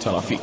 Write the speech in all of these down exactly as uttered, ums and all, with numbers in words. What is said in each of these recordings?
ترافیک.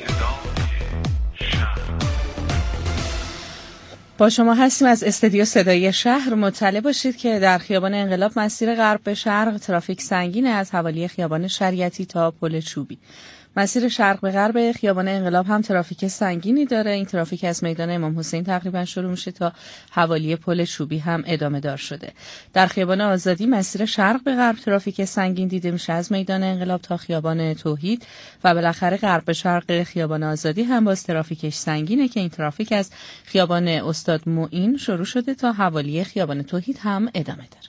با شما هستیم از استودیو صدایی شهر. مطلع باشید که در خیابان انقلاب مسیر غرب به شرق ترافیک سنگین از حوالی خیابان شریعتی تا پل چوبی. مسیر شرق به غرب خیابان انقلاب هم ترافیک سنگینی داره. این ترافیک از میدان امام حسین تقریبا شروع میشه تا حوالی پل چوبی هم ادامه دار شده. در خیابان آزادی مسیر شرق به غرب ترافیک سنگین دیده میشه از میدان انقلاب تا خیابان توحید و بالاخره غرب به شرق خیابان آزادی هم باز ترافیکش سنگینه که این ترافیک از خیابان استاد معین شروع شده تا حوالی خیابان توحید هم ادامه داره.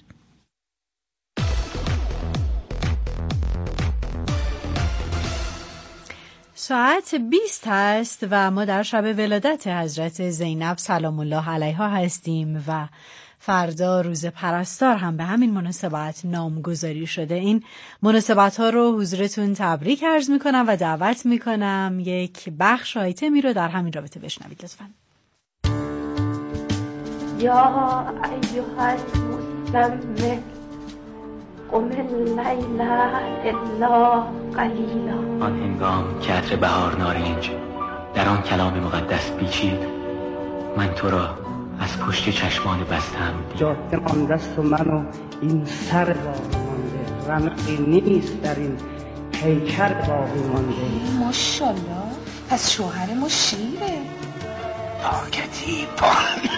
ساعت بیست هست و ما در شب ولادت حضرت زینب سلام الله علیها هستیم و فردا روز پرستار هم به همین مناسبت نامگذاری شده. این مناسبت ها رو حضورتون تبریک عرض میکنم و دعوت میکنم یک بخش آیتمی رو در همین رابطه بشنوید لطفاً. یا ایها المزمل قم اللیل الا قلیلا. آن هنگام که عطر بهار نارنج در آن کلام مقدس پیچید، من تو را از پشت چشمان بستم دید. جاده مانده است و من و این سر باقی مانده، رمقی نیست در این پیکر باقی مانده. ماشالله، پس شوهر ما شیره. پاکتی پا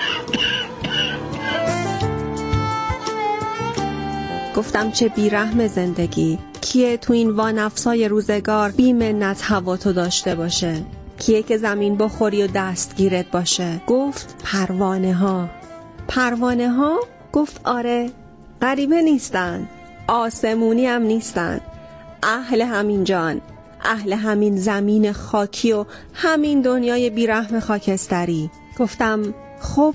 گفتم چه بیرحم زندگی، کیه تو این وانفسای روزگار بی منت هوا تو داشته باشه، کیه که زمین بخوری و دستگیرت باشه. گفت پروانه ها. پروانه ها؟ گفت آره، غریبه نیستن، آسمونی هم نیستن، اهل همین جان، اهل همین زمین خاکی و همین دنیای بیرحم خاکستری. گفتم خب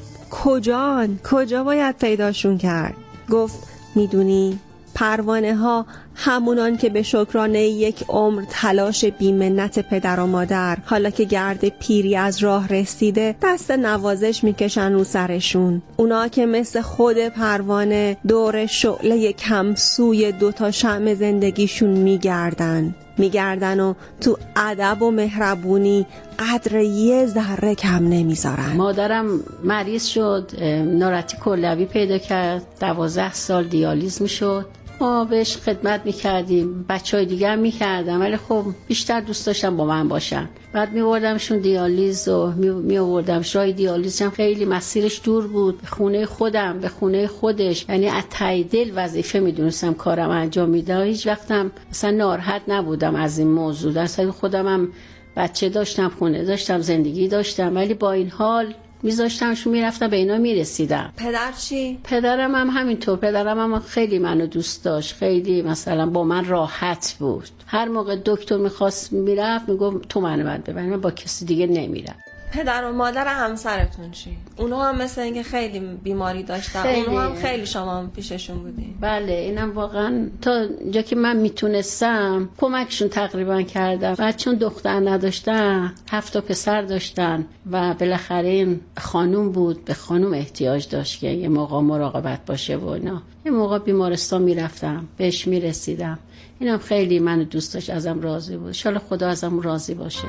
کجان؟ کجا باید پیداشون کرد؟ گفت میدونی پروانه ها همونان که به شکرانه یک عمر تلاش بی‌منت پدر و مادر، حالا که گرد پیری از راه رسیده دست نوازش میکشن رو سرشون. اونا که مثل خود پروانه دور شعله کمسوی دوتا شمع زندگیشون میگردن میگردن و تو ادب و مهربونی قدر یه ذره کم نمیذارن. مادرم مریض شد، ناراحتی کلوی پیدا کرد، دوازده سال دیالیز میشد. ما بهش خدمت میکردیم، بچه های دیگر میکردم، ولی خب بیشتر دوست داشتم با من باشن. بعد میوردمشون دیالیز و میوردمش رای دیالیز هم خیلی مسیرش دور بود، به خونه خودم، به خونه خودش، یعنی از ته دل وظیفه میدونستم کارم انجام میدم. هیچ وقتم مثلا ناراحت نبودم از این موضوع. در اصل خودم هم بچه داشتم، خونه داشتم، زندگی داشتم، ولی با این حال میذاشتمشون میرفتم، به اینا میرسیدم. پدر چی؟ پدرم هم همینطور. پدرم هم خیلی منو دوست داشت، خیلی مثلا با من راحت بود. هر موقع دکتر میخواست میرفت میگفت تو منو باید ببری، من با کسی دیگه نمیرم. پدر و مادر همسرتون چی؟ اونا هم مثل اینکه خیلی بیماری داشتن، خیلی. اونا هم خیلی شما هم پیششون بودین. بله، اینم واقعا تا جا که من میتونستم کمکشون تقریبا کردم. بعد چون دختر نداشتن، هفت تا پسر داشتن و بالاخره این خانوم بود، به خانوم احتیاج داشت که یه موقع مراقبت باشه و اینا. یه موقع بیمارستان میرفتم، بهش میرسیدم. اینم خیلی منو دوست داشت، ازم راضی بود. ان شاءالله خدا ازم راضی باشه.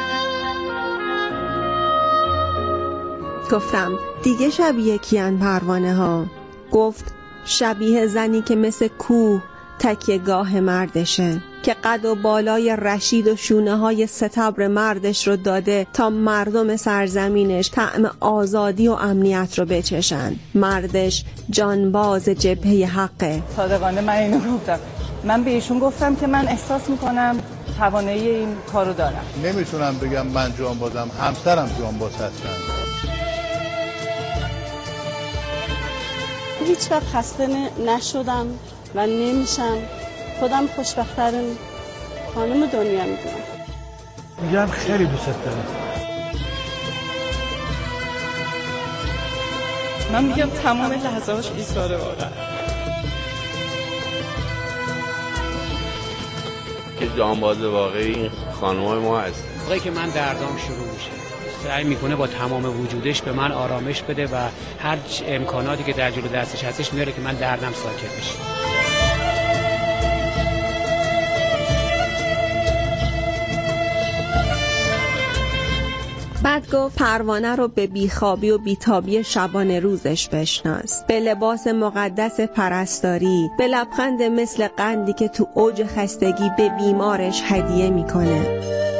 گفتم دیگه شبیه کیان پروانه ها؟ گفت شبیه زنی که مثل کوه تکیه گاه مردشه، که قد و بالای رشید و شونه های ستبر مردش رو داده تا مردم سرزمینش طعم آزادی و امنیت رو بچشن. مردش جانباز جبهه حقه. صادقانه من اینو گفتم. من به ایشون گفتم که من احساس میکنم توانایی این کارو دارم. نمیتونم بگم من جانبازم، همسرم جانباز هستن. هیچ وقت خسته نشدم و نمیشم. خودم خوشبخت‌ترین خانم دنیا میدونم. میگم خیلی دوست دارم. من میگم تمام لحظه‌هاش ایثاره واقعا. که جانباز واقعی این خانم‌های ما هست. موقعی که من دردام شروع میشه سعی میکنه با تمام وجودش به من آرامش بده و هر امکاناتی که در جلو دستش هستش میاره که من دردم ساکت بشه. گفت پروانه رو به بیخوابی و بیتابی شبانه روزش بشناس، به لباس مقدس پرستاری، به لبخند مثل قندی که تو اوج خستگی به بیمارش هدیه میکنه.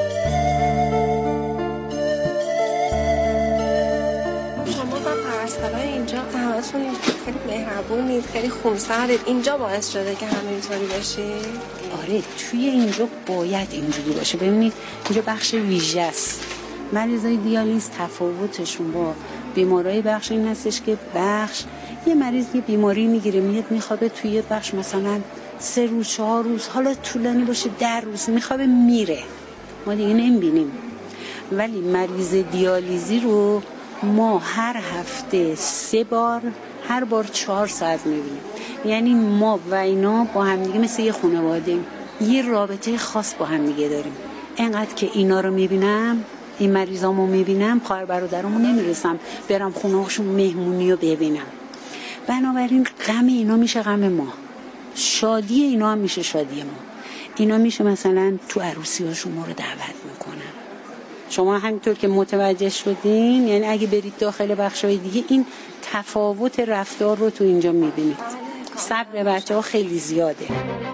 شما و پرستارای اینجا همتون خیلی مهربونید، خیلی خونسردید. اینجا باعث شده که همه اینطوری بشید؟ آره، توی اینجا باید اینجوری باشه. ببینید اینجا بخش ویژه است. مریضای دیالیز تفاوتشون با بیمارای بخش این هستش که بخش یه مریض یه بیماری میگیره میاد میخوابه توی بخش مثلا سه روز چهار روز، حالا طولانی باشه در روز میخوابه میره، ما دیگه نمیبینیم. ولی مریض دیالیزی رو ما هر هفته سه بار، هر بار چهار ساعت میبینیم. یعنی ما و اینا با هم دیگه مثل یه خانواده، یه رابطه خاص با هم دیگه داریم. انقدر که اینا رو میبینم، این مریضامو میبینم، خواهر برادرامو نمیرسم برم خونه‌هاشون مهمونی رو ببینم. بنابراین غم اینا میشه غم ما، شادی اینا هم میشه شادی ما. اینا میشه مثلا تو عروسی هاشون ما رو دعوت میکنن. شما همینطور که متوجه شدین، یعنی اگه برید داخل بخشای دیگه این تفاوت رفتار رو تو اینجا میبینید. صبر بچه ها خیلی زیاده.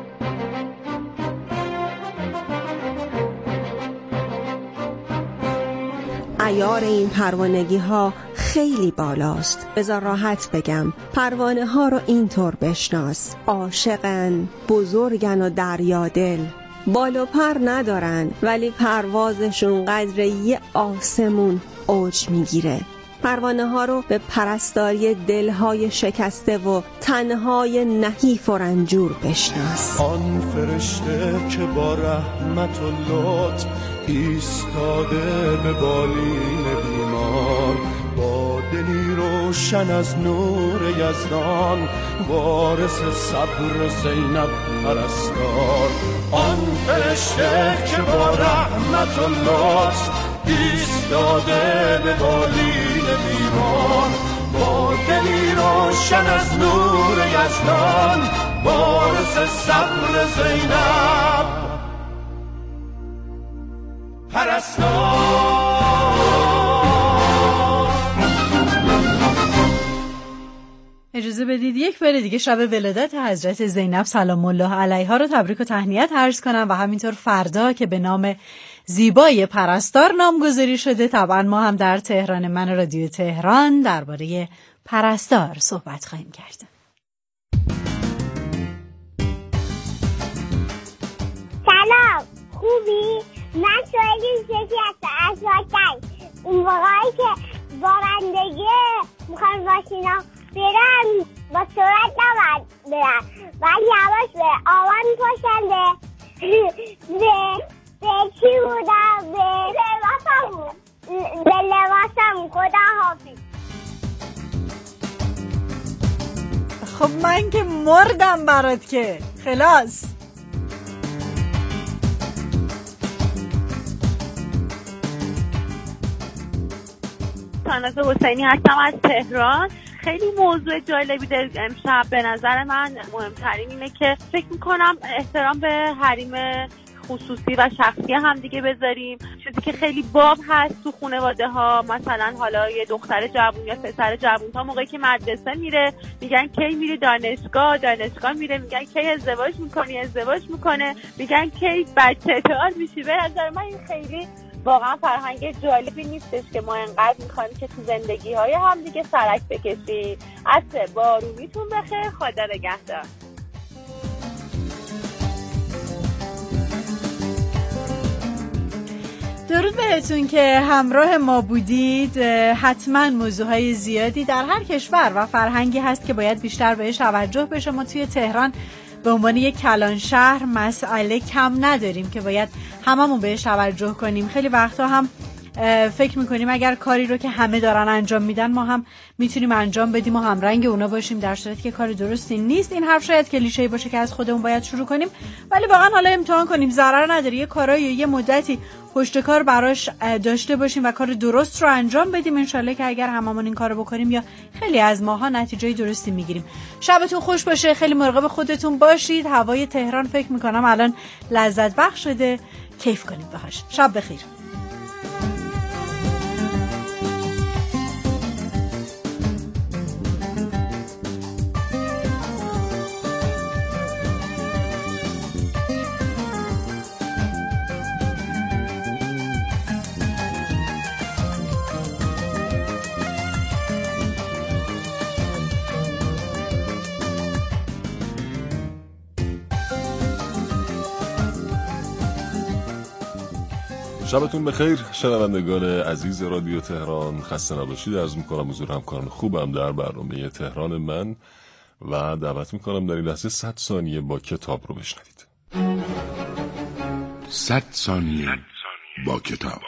عیار این پروانگی ها خیلی بالاست. بذار راحت بگم، پروانه ها رو اینطور بشناس: عاشقن، بزرگن و دریادل، بال و پر ندارن ولی پروازشون قدر یه آسمون اوج میگیره. پروانه ها رو به پرستاری دلهای شکسته و تنهای نحیف و رنجور بشناس. آن فرشته که با رحمت و لطف ایستاده به بالین بیمار، با دلی روشن از نور یزدان، وارث صبر زینب پرستار. آن فرشته که با رحمت و لطف ایستاده به بالین بیمار، با دلی روشن از نور یزدان، وارث صبر زینب پرستار. اجازه بدید یک بار دیگه شب ولادت حضرت زینب سلام الله علیها رو تبریک و تهنیت عرض کنم و همینطور فردا که به نام زیبای پرستار نامگذاری شده، طبعا ما هم در تهران من رادیو تهران درباره پرستار صحبت خواهیم کرد. سلام، خوبی؟ من سوئیلی شکی هستم از واکن. اون موقعی که بارندگی میخوان ماشینا برن با سرعت نباید برن، باید یواش برن. آوان پشنده به به چی بودم؟ به لباسم بود، به لباسم. خدا حافظ. خب من که مردم برات که خلاص. ساناز حسینی هستم از تهران. خیلی موضوع جالبی در امشب. به نظر من مهمترین اینه که فکر میکنم احترام به حریم خصوصی و شخصی هم دیگه بذاریم. چیزی که خیلی باب هست تو خانواده ها، مثلا حالا یه دختر جوون یا پسر جوون تا موقعی که مدرسه میره میگن کی میری دانشگاه، دانشگاه میره میگن کی ازدواج میکنی، ازدواج میکنه، میگن کی بچه دار میشی. به نظر من این خیلی واقعا فرهنگ جالبی نیستش که ما انقدر میخوایم که تو زندگی های هم دیگه سرک بکشی. عصر بارونیتون بخیر، خدا نگهدار. درود بهتون که همراه ما بودید. حتما موضوعهای زیادی در هر کشور و فرهنگی هست که باید بیشتر بهش توجه بشه. ما توی تهران به عنوان یک کلان شهر مسئله کم نداریم که باید هممون بهش توجه کنیم. خیلی وقتا هم فکر میکنیم اگر کاری رو که همه دارن انجام میدن ما هم میتونیم انجام بدیم و همرنگ اونا باشیم، در صورتی که کار درستی نیست. این حرف شاید کلیشه‌ای باشه که از خودمون باید شروع کنیم، ولی واقعا حالا امتحان کنیم، ضرر نداره. یه کارایی یه مدتی پشت کار براش داشته باشیم و کار درست رو انجام بدیم. انشالله که اگر هممون این کارو بکنیم یا خیلی از ماها نتیجه درستی میگیریم. شبتون خوش باشه، خیلی مراقب خودتون باشید. هوای تهران فکر میکنم الان لذت بخش شده، کیف کنید باهاش. شب بخیر. شبتون بخیر شنوندگان عزیز رادیو تهران، خسته نباشید عرض میکنم حضور همکاران خوبم در برنامه تهران من و دعوت میکنم در این لحظه صد ثانیه با کتاب رو بشنوید. صد ثانیه با کتاب.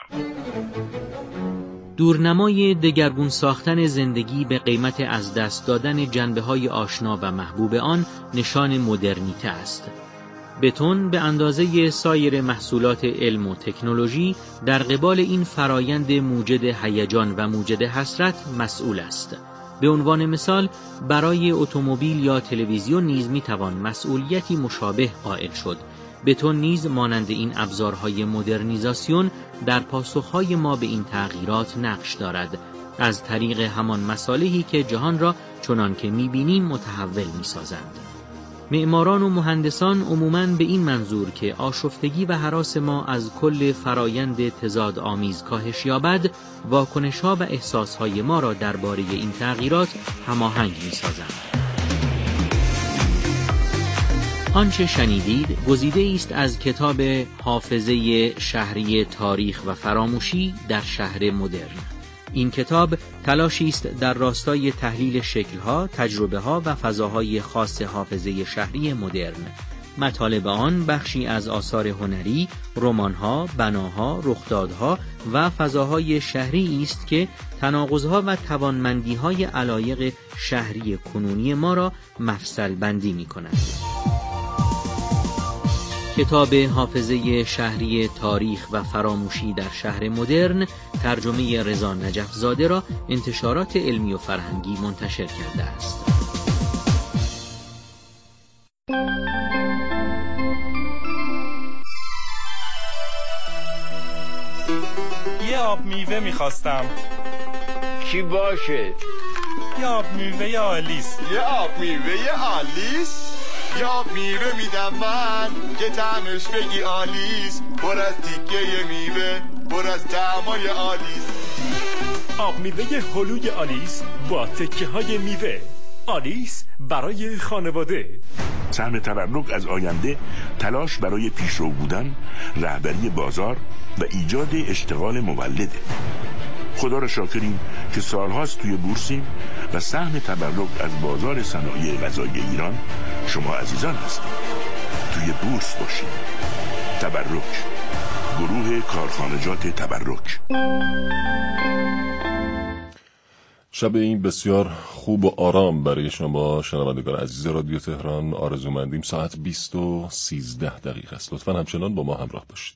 دورنمای دگرگون ساختن زندگی به قیمت از دست دادن جنبه‌های آشنا و محبوب آن نشان مدرنیته است. بتون به اندازه سایر محصولات علم و تکنولوژی در قبال این فرایند موجد هیجان و موجد حسرت مسئول است. به عنوان مثال برای اتومبیل یا تلویزیون نیز میتوان مسئولیتی مشابه قائل شد. بتون نیز مانند این ابزارهای مدرنیزاسیون در پاسخهای ما به این تغییرات نقش دارد، از طریق همان مصالحی که جهان را چنان که میبینیم متحول میسازند. معماران و مهندسان عموماً به این منظور که آشفتگی و هراس ما از کل فرایند تضاد آمیز کاهش یابد، واکنش‌ها و احساسهای ما را درباره این تغییرات هماهنگ می‌سازند. آنچه شنیدید گزیده است از کتاب حافظه شهری تاریخ و فراموشی در شهر مدرن. این کتاب تلاشی است در راستای تحلیل شکل‌ها، تجربه‌ها و فضاهای خاص حافظه شهری مدرن. مطالب آن بخشی از آثار هنری، رمان‌ها، بناها، رخدادها و فضاهای شهری است که تناقض‌ها و توانمندی‌های علایق شهری کنونی ما را مفصل بندی می‌کند. کتاب حافظه شهری تاریخ و فراموشی در شهر مدرن ترجمه رضا نجف زاده را انتشارات علمی و فرهنگی منتشر کرده است. یه آب میوه میخواستم. چی باشه؟ یه آب میوه آلیس. یه آب میوه آلیس؟ یا میوه میدم من که طعمش بگی آلیس، پر از تیکه میوه، پر از طعمای آلیس. آب میوه هلوی آلیس با تکه های میوه. آلیس برای خانواده. سهم تبرک از آینده، تلاش برای پیشرو بودن، رهبری بازار و ایجاد اشتغال مولده. خدا را شاکریم که سالهاست توی بورسیم و سهم تبرک از بازار صنایع غذایی ایران شما عزیزان هستید. توی بورس باشید. تبرک، گروه کارخانجات تبرک. شب این بسیار خوب و آرام برای شما شنوندگان عزیز رادیو تهران آرزومندیم. ساعت بیست و سیزده دقیقه است. لطفاً همچنان با ما همراه باشید.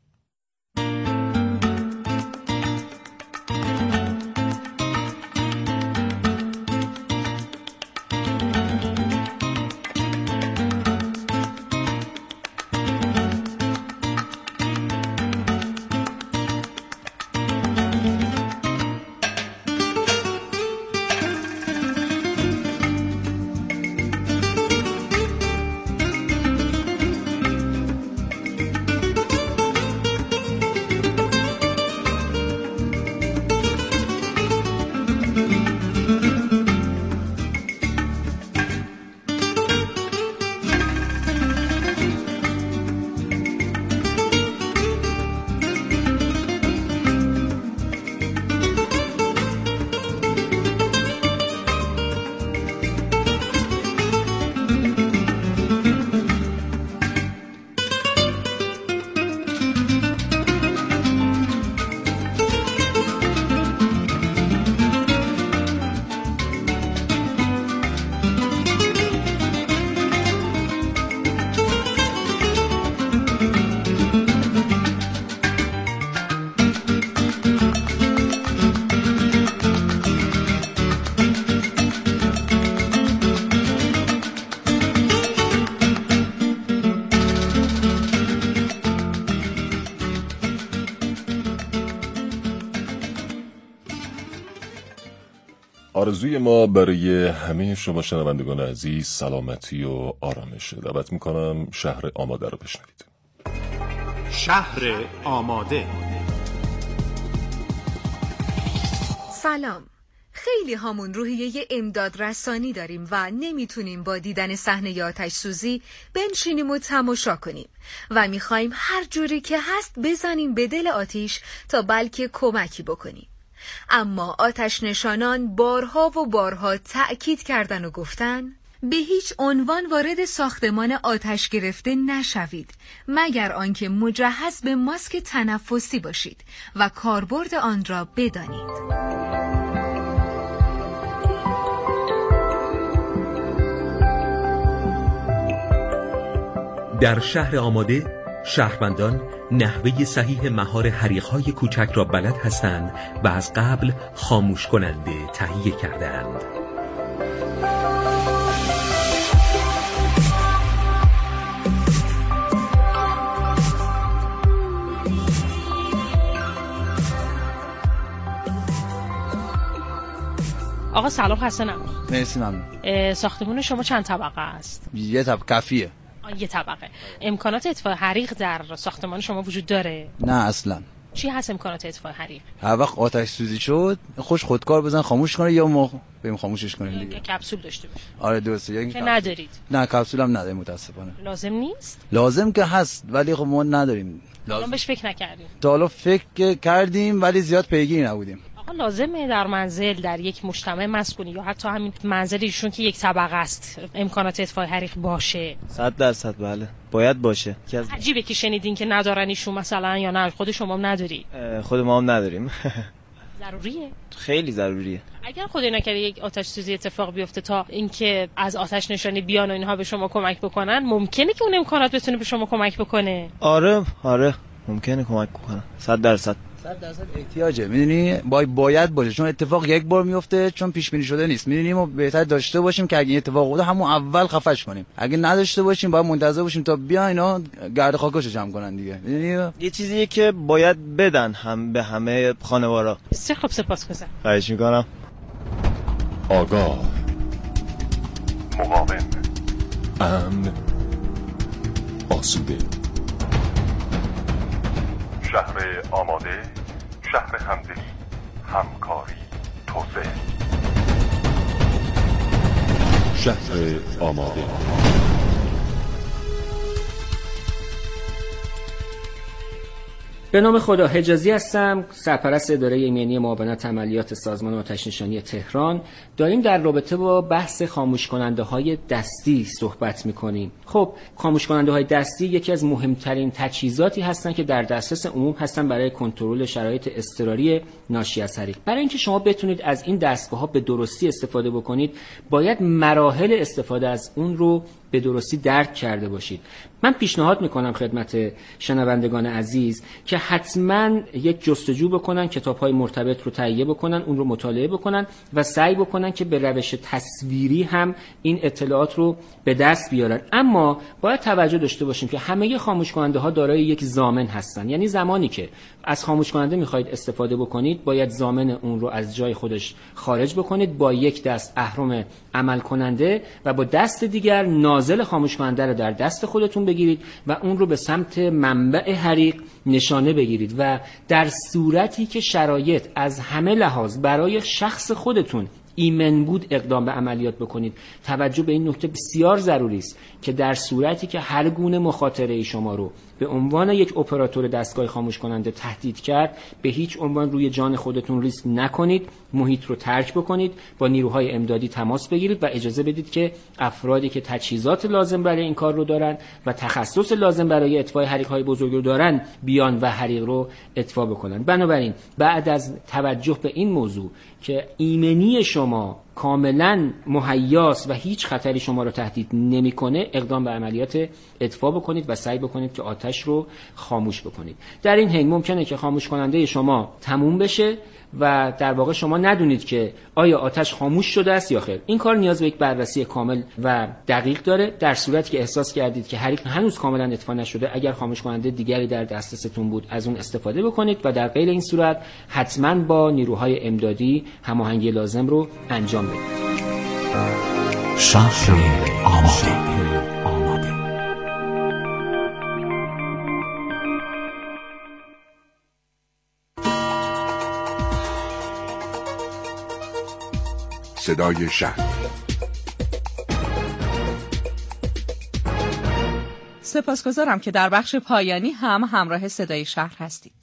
آرزوی ما برای همه شما شنوندگان عزیز سلامتی و آرامش. دعوت میکنم شهر آماده رو بشنوید. شهر آماده. سلام، خیلی همون روحیه امداد رسانی داریم و نمیتونیم با دیدن صحنه آتش سوزی بنشینیم و تماشا کنیم و میخوایم هر جوری که هست بزنیم به دل آتش تا بلکه کمکی بکنیم. اما آتش نشانان بارها و بارها تأکید کردن و گفتن به هیچ عنوان وارد ساختمان آتش گرفته نشوید مگر آنکه مجهز به ماسک تنفسی باشید و کاربرد آن را بدانید. در شهر آماده، شهروندان نحوه صحیح مهار حریق‌های کوچک را بلد هستند و از قبل خاموش کننده تهیه کردند. آقا سلام، خسته نباشید. مرسی، ممنون. ساختمان شما چند طبقه است؟ یه طبقه کافیه. یه طبقه. امکانات اطفاء حریق در ساختمان شما وجود داره؟ نه اصلا. چی هست امکانات اطفاء حریق؟ هر وقت آتش سوزی شد خوش خودکار بزن خاموش کنه یا ما بریم خاموشش کنیم دیگه. کپسول داشته باشه. آره درسته. یعنی که ندارید؟ نه کپسول هم نداریم متاسفانه. لازم نیست؟ لازم که هست ولی خب ما نداریم. لازم بهش فکر نکردیم. تا حالا فکر کردیم ولی زیاد پیگیری نبودیم. آقا لازمه در منزل در یک مجتمع مسکونی یا حتی همین منزل ایشون که یک طبقه است امکانات اطفاء حریق باشه؟ صد درصد بله باید باشه. عجیبه که شنیدین که ندارن ایشون مثلا یا نه خود شما هم نداری؟ خود ما هم نداریم. ضروریه؟ خیلی ضروریه. اگر خدای نکرده یک آتش سوزی اتفاق بیفته تا اینکه از آتش نشانی بیان و اینها به شما کمک بکنن، ممکنه که اون امکانات بتونه به شما کمک بکنه؟ آره آره ممکنه کمک کنه. صد درصد. صد درصد احتیاجه. میدونی باید باید باشه چون اتفاق یک بار میفته چون پیش بینی شده نیست. میدونیم ما بهتر داشته باشیم که اگه این اتفاق افتاد همون اول خفش کنیم. اگه نداشته باشیم باید منتظر باشیم تا بیان اینا گرد خاکاشو جمع کنن دیگه. میدونی یه چیزیه که باید بدن هم به همه خانوارا. بسیار خوب، سپاسگزارم. خواهش میکنم. آگاه، مقاوم، امن، آسوده. شهر آماده، شهر همدلی، همکاری، توسعه. شهر آماده. به نام خدا، حجازی هستم، سرپرست اداره ایمنی معاونت عملیات سازمان آتش‌نشانی تهران. داریم در رابطه با بحث خاموش کننده های دستی صحبت میکنیم. خب خاموش کننده های دستی یکی از مهمترین تجهیزاتی هستن که در دسترس عموم هستن برای کنترل شرایط اضطراری ناشی از حریق. برای اینکه شما بتونید از این دستگاه ها به درستی استفاده بکنید، باید مراحل استفاده از اون رو به درستی درک کرده باشید. من پیشنهاد میکنم خدمت شنوندگان عزیز که حتما یک جستجو بکنن، کتاب‌های مرتبط رو تهیه بکنن، اون رو مطالعه بکنن و سعی بکنن که به روش تصویری هم این اطلاعات رو به دست بیارن. اما باید توجه داشته باشیم که همه خاموش کننده ها دارای یک ضامن هستن. یعنی زمانی که از خاموش کننده میخواید استفاده بکنید، باید ضامن اون رو از جای خودش خارج بکنید، با یک دست اهرم عمل کننده و با دست دیگر نازل خاموش کننده رو در دست خودتون بگیرید و اون رو به سمت منبع حریق نشانه بگیرید و در صورتی که شرایط از همه لحاظ برای شخص خودتون ایمن بود اقدام به عملیات بکنید. توجه به این نکته بسیار ضروری است که در صورتی که هر گونه مخاطره شما رو به عنوان یک اپراتور دستگاه خاموش کننده تهدید کرد، به هیچ عنوان روی جان خودتون ریسک نکنید، محیط رو ترک بکنید، با نیروهای امدادی تماس بگیرید و اجازه بدید که افرادی که تجهیزات لازم برای این کار رو دارن و تخصص لازم برای اطفاء حریق‌های بزرگ رو دارن بیان و حریق رو اطفاء بکنن. بنابراین بعد از توجه به این موضوع که ایمنی شما کاملا مهیاس و هیچ خطری شما رو تهدید نمیکنه، اقدام به عملیات اطفاء بکنید و سعی بکنید که آتش رو خاموش بکنید. در این حین ممکنه که خاموش کننده شما تموم بشه و در واقع شما ندونید که آیا آتش خاموش شده است یا خیر. این کار نیاز به یک بررسی کامل و دقیق داره. در صورتی که احساس کردید که حریق هنوز کاملا اطفاء نشده، اگر خاموش کننده دیگری در دسترستون بود از اون استفاده بکنید و در غیر این صورت حتما با نیروهای امدادی هماهنگی لازم رو انجام بدید. شهر آماده. صدای شهر. سپاسگزارم که در بخش پایانی هم همراه صدای شهر هستید.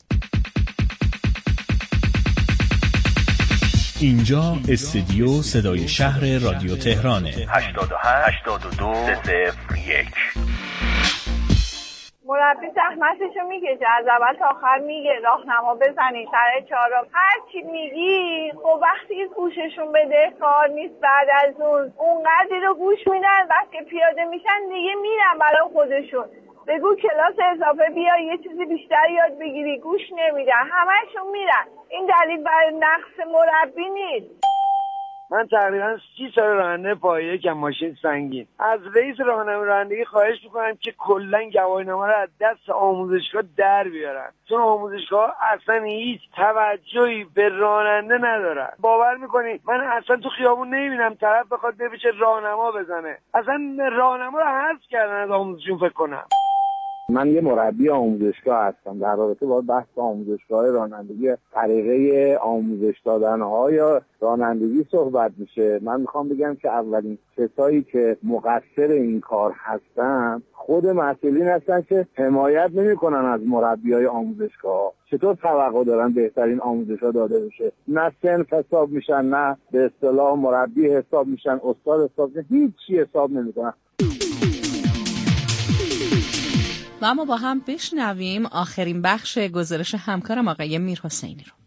اینجا استودیو صدای شهر رادیو تهرانه. هشتاد و هشت هشتاد و دو صفر یک. مربی زحمتشو میکشه، از اول تا آخر میگه راهنما بزنید سر چهارراه، هر چی میگی خب وقتی گوششون بده کار نیست. بعد از اون اونقدری رو گوش میدن وقتی پیاده میشن دیگه میرن برای خودشون. بگو کلاس اضافه بیا یه چیزی بیشتر یاد بگیری، گوش نمیدن، همهشون میرن. این دلیل برای نقص مربی نیست. من تقریبا سی سال راننده پایه کم ماشین سنگین. از رئیس راهنمای رانندگی خواهش میکنم که کلا گواهینامه رو از دست آموزشگاه در بیارن، چون آموزشگاه اصلا هیچ توجهی به راننده ندارن. باور میکنی من اصلا تو خیابون نمیبینم طرف بخواد بپیچه راهنما بزنه. اصلا راهنما رو حذف کردن از آموزشون فکر کنم. من یه مربی آموزشگاه هستم. در رابطه با بحث آموزشگاه رانندگی، طریقه آموزش دادن‌های رانندگی صحبت میشه. من میخوام بگم که اولین کسایی که مقصر این کار هستن خود مسئولین هستن که حمایت نمی‌کنن از مربیای آموزشگاه. چطور توقع دارن بهترین آموزش‌ها داده بشه؟ نه صنف حساب میشن، نه به اصطلاح مربی حساب میشن، استاد حساب میشن، هیچ چی حساب نمی‌کنن. و اما با هم بشنویم آخرین بخش گزارش همکارم آقای میرحسینی رو.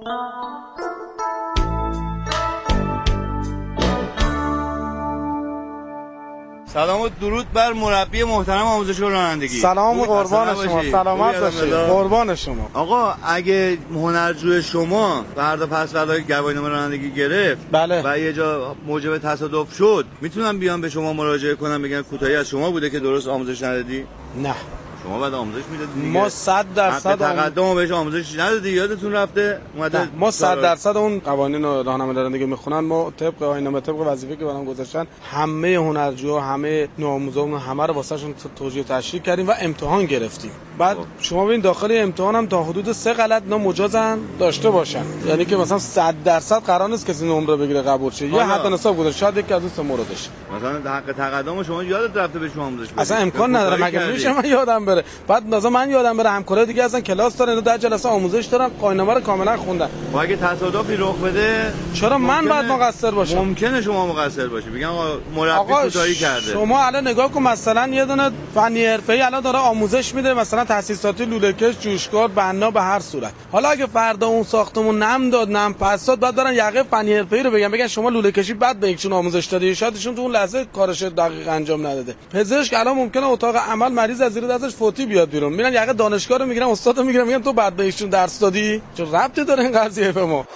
سلام و درود بر مربی محترم آموزشگاه رانندگی. سلام و قربان شما، سلامت باشید. قربان شما. آقا اگه هنرجو شما فردا پس فردا گواهینامه رانندگی گرفت بله. و یه جا موجب تصادف شد، میتونم بیام به شما مراجعه کنم بگم کوتاهی از شما بوده که درست آموزش ندادی؟ نه. شما بعد آموزش میدادید دیگه. ما صد درصد تقدم بهش آموزش ندادی، یادتون رفته اومده. ما صد درصد اون قوانین راهنمای رانندگی میخونن. ما طبق آیین‌نامه طبق وظیفه که برام گذاشتن همه هنرجوها، همه نوآموزامون همه رو واسهشون توجیه تشریح کردیم و امتحان گرفتیم. بعد شما ببین داخل امتحان هم تا حدود سه غلط اینا مجازن داشته باشن، یعنی که مثلا صد درصد قرار نیست کسی نمره بگیره قبول شه. یه حد حساب گذاشت شاید یک از اون سه موردش مثلا حق تقدم شما یادت رفته به شما آموزش بدید. اصلا امکان نداره مگه میشه من یادم بره. بعد مثلا من یادم بره همکارای دیگه اصلا کلاس دارن، در جلسه آموزش دارن، قاعده‌نامه رو کاملا خوندن. و اگه تصادفی رخ بده چرا من بعد مقصر باشم؟ ممکنه شما مقصر باشی. میگن آقا مربی کوتاهی کرده. شما الان نگاه کن مثلا یه دونه فنی حرفه‌ای الان داره آموزش میده، مثلا تاسیساتی، لوله‌کش، جوشکار، بنا به هر صورت. حالا اگه فردا اون ساختمون نم داد، نم پس داد، بعد برن یقه فنی حرفه‌ای رو بگن بگن شما لوله‌کشی بعد به یکشون آموزش دادی، شاید ایشون تو اون لحظه کارش دقیق انجام نداده. پزشک الان ممکنه اتاق عمل مریض از زیر دستش فوتی بیاد بیرون، میرن یقه دانشگاه رو میگیرن، استاد رو میگیرن، میگن تو بعد به ایشون درس دادی. چه ربطی داره این قضیه به ما؟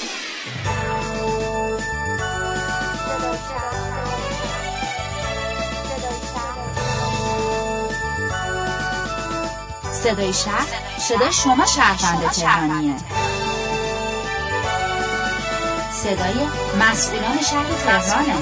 صدای شهر، صدای شما شهروند تهرانیه. صدای مسئولان شهر تهرانه.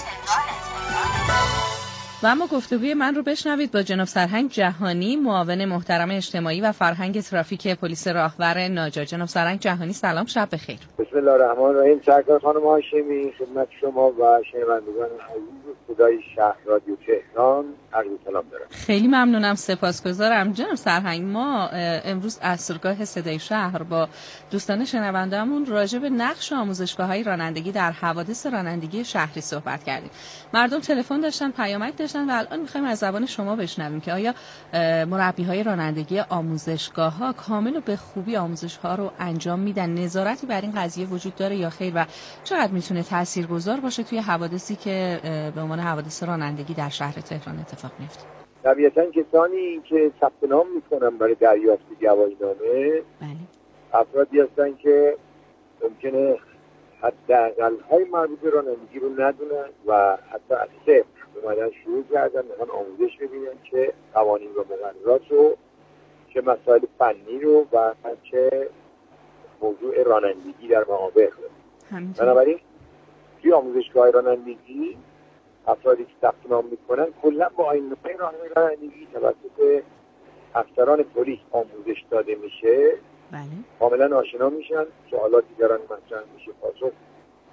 و اما گفتگوی من رو بشنوید با جناب سرهنگ جهانی، معاون محترم اجتماعی و فرهنگ ترافیک پلیس راهور ناجا. جناب سرهنگ جهانی سلام، شب بخیر. بسم الله الرحمن الرحیم. سرکار خانم هاشمی، خدمت شما و شنوندگان عزیز صدای شهر رادیو تهران عرض سلام دارم. خیلی ممنونم، سپاسگزارم. جناب سرهنگ، ما امروز عصرگاه صدای شهر با دوستان شنونده‌مون راجع به نقش آموزشگاه‌های رانندگی در حوادث رانندگی شهری صحبت کردیم. مردم تلفن داشتن، پیامک داشتن و الان می‌خوایم از زبان شما بشنویم که آیا مربی‌های رانندگی آموزشگاه‌ها کامل و به خوبی آموزش‌ها رو انجام میدن؟ نظارتی بر این قضیه وجود داره یا خیر و چقدر میتونه تاثیرگذار باشه توی حوادثی که به عنوان حوادث رانندگی در شهر تهران اتفاق میفته؟ طبیعتاً کسانی که ثبت نام میکنن برای دریافت گواهینامه افرادی هستن که ممکنه حداقل‌های مربوط به رانندگی رو ندونن و حتی از صفر اومدن شروع کردن میخوان آموزش ببینن که قوانین و مقررات رو، چه مسائل فنی رو و چه موضوع رانندگی در معابر رو. بنابراین توی آموزشگاه رانندگی افرادی که ثبت نام میکنن کلا با آیین‌نامه راهنمای رانندگی توسط افسران پلیس آموزش داده میشه. بله. کاملا آشنا میشن، سوالاتی دارن مطرح میشه پاسخ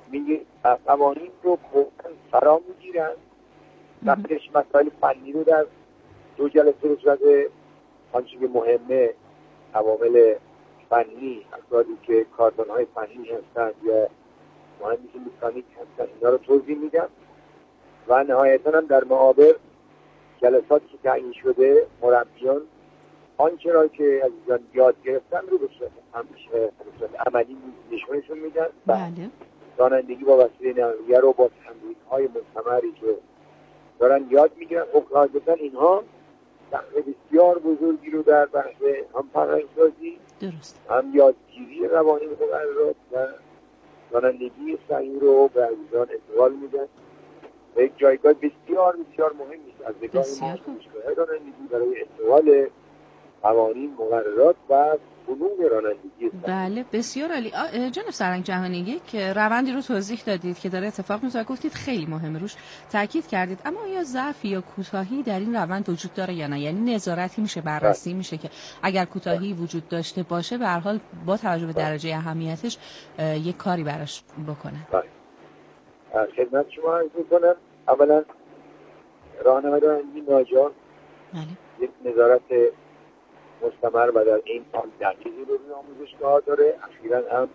میگه قوانین رو کاملا فرا میگیرن. وقتش مسائل فنی رو در دو جلسه رو صورت آنچه که مهمه، عوامل فنی، افرادی که کاربان‌های فنی هستند یا مهندس مکانیک هستند، اینا رو توضیح میدم و نهایتاً هم در معابر جلساتی که تعیین شده مربیان آنچه را که عزیزان یاد گرفتن رو به صورت عملی نشونشون میدن. بله. رانندگی با وسیله نقلیه رو با تمرین‌های مستمری که دارن یاد میگیرن. خب قاعدتاً اینها نقطه بسیار بزرگی رو در بحث هم فرهنگ‌سازی، درست، هم یادگیری قوانین مقررات و رانندگی صحیح رو به عزیزان انتقال میدن و یک جایگاه بسیار بسیار مهم است از نگاه ما دانشگاه رانندگی برای انتقال قوانین مقررات و فنون رانندگی. بله بسیار عالی. جناب سرهنگ جهانی، یک روندی رو توضیح دادید که داره اتفاق میفته، گفتید خیلی مهمه، روش تاکید کردید، اما آیا ضعف یا کوتاهی در این روند وجود داره یا نه؟ یعنی نظارتی میشه، بررسی میشه که اگر کوتاهی وجود داشته باشه به هر حال با توجه به درجه اهمیتش یک کاری براش بکنه. بله. خدمت شما عرض می‌کنم، اولا راهنمای رانندگی ناجا یک نظارت مستمر و در این حال دقیقی رو روی آموزشگاه داره. اخیراً هم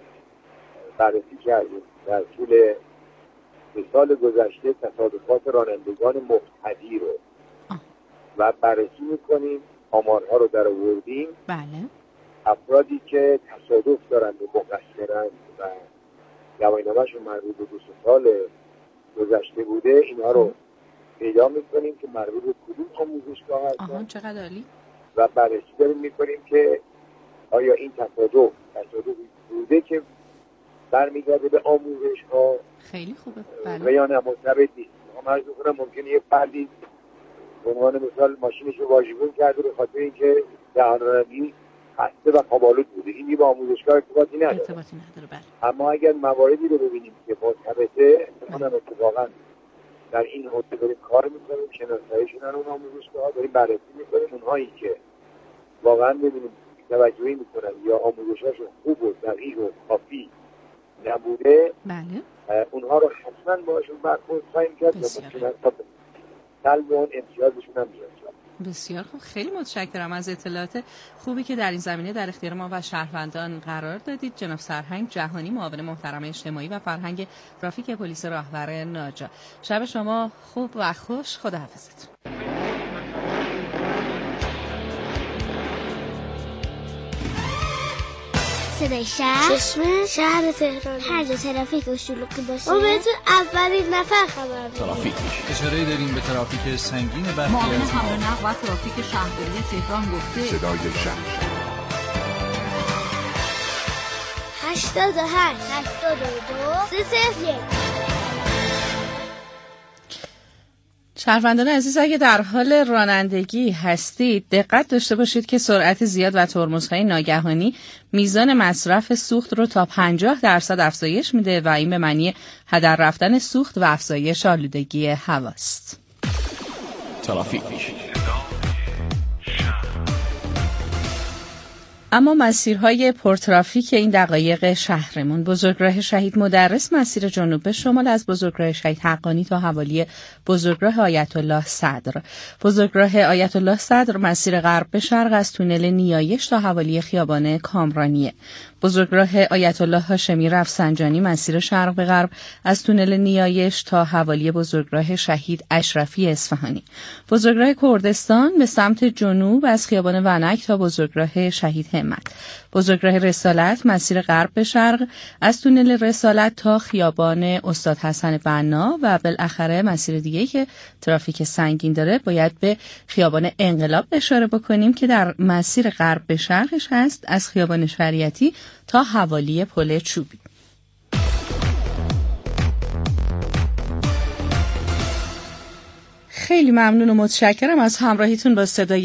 بررسی کردیم در طول دو سال گذشته تصادفات رانندگان مبتدی رو و بررسی میکنیم، آمارها رو در آوردیم. بله. افرادی که تصادف دارند و مقصرند و گواهینامه‌شون مربوط به دو سال گذشته بوده، اینها رو پیدا میکنیم که مربوط به کدوم آموزشگاه هستن. آها چقدر عالی. و بررسی داریم میکنیم که آیا این تصادف تصادفی بوده که برمیگرده به آموزش‌ها خیلی خوبه. بله. و یا نه مرتبط نیست. ما عرض می‌کنم ممکنه یه فردی به عنوان مثال ماشینش رو واژگون کرده به خاطر اینکه دهان رانندگی خسته و خواب‌آلود بوده، این با آموزشگاه ارتباطی نداره. ارتباطی نداره. بله. اما اگر مواردی رو ببینیم که مرتبطه، اونم اتفاقاً در این حوزه داریم کار می‌کنیم، شناسایی شدن اون آموزشگاه‌ها داریم بررسی می‌کنیم، اونهایی که واقعاً ببینیم توجهی می‌کنن یا آموزشاشون خوب و دقیق و کافی نبوده، بله، اونها رو حتما باشون برخورد خواهیم کرد و ممکنه تا سلب اون امتیازشون هم بیاد. بسیار خوب، خیلی متشکرم از اطلاعات خوبی که در این زمینه در اختیار ما و شهروندان قرار دادید. جناب سرهنگ جهانی، معاون محترم اجتماعی و فرهنگ ترافیک پلیس راهور ناجا. شب شما خوب و خوش. خداحافظتون. صدای شهر، چشمه شهر تهران، هر جا ترافیک و شلوغی باشه ما بهتون اولین نفر خبر میدیم. ترافیک اشاره داریم به ترافیک سنگین برخی معاون حمل و نقل و ترافیک شهرداری تهران گفته صدای شهر هشتاد و هشت هشتاد و دو سه صفر یک. شهروندان عزیز، اگه در حال رانندگی هستید دقت داشته باشید که سرعت زیاد و ترمزهای ناگهانی میزان مصرف سوخت رو تا پنجاه درصد افزایش میده و این به معنی هدر رفتن سوخت و افزایش آلودگی هواست. ترافیک. اما مسیرهای پرترافیک این دقایق شهرمون: بزرگراه شهید مدرس مسیر جنوب به شمال از بزرگراه شهید حقانی تا حوالی بزرگراه آیت الله صدر، بزرگراه آیت الله صدر مسیر غرب به شرق از تونل نیایش تا حوالی خیابان کامرانیه، بزرگراه آیت الله هاشمی رفسنجانی مسیر شرق به غرب از تونل نیایش تا حوالی بزرگراه شهید اشرفی اصفهانی، بزرگراه کردستان به سمت جنوب از خیابان ونک تا بزرگراه شهید همت، بزرگراه رسالت مسیر غرب به شرق از تونل رسالت تا خیابان استاد حسن بنا و بالاخره مسیر دیگه‌ای که ترافیک سنگین داره باید به خیابان انقلاب اشاره بکنیم که در مسیر غرب به شرقش هست از خیابان شریعتی تا حوالی پل چوبی. خیلی ممنون و متشکرم از همراهیتون با صدای